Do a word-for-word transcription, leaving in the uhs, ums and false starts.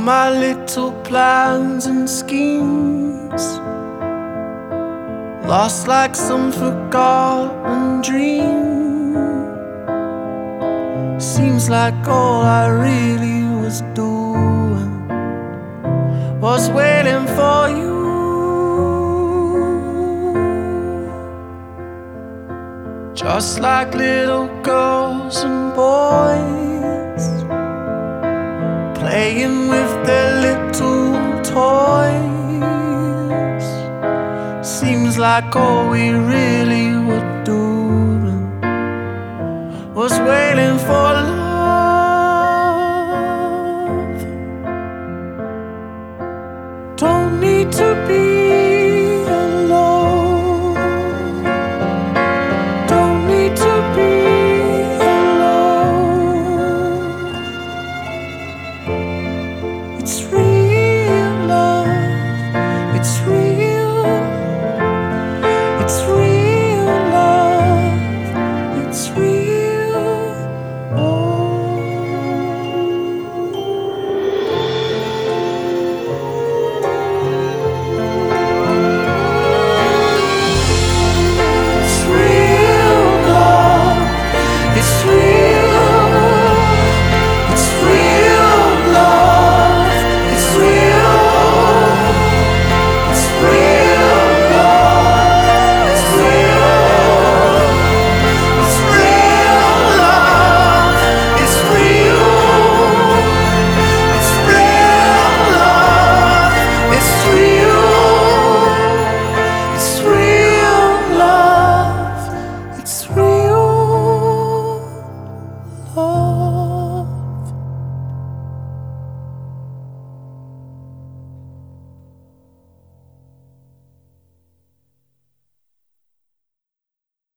my little plans and schemes, lost like some forgotten dream. Seems like all I really was doing was waiting for you. Just like little girls and boys playing with their little toys. Seems like all we really were doing was waiting for